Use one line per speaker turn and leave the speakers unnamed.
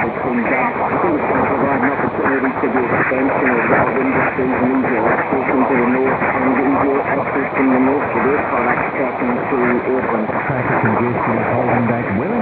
between that. I think it's going to provide an opportunity to the expansion of rail industries and easier access into the north and easier access from the north for their products back into Auckland.
Traffic congestion is holding back well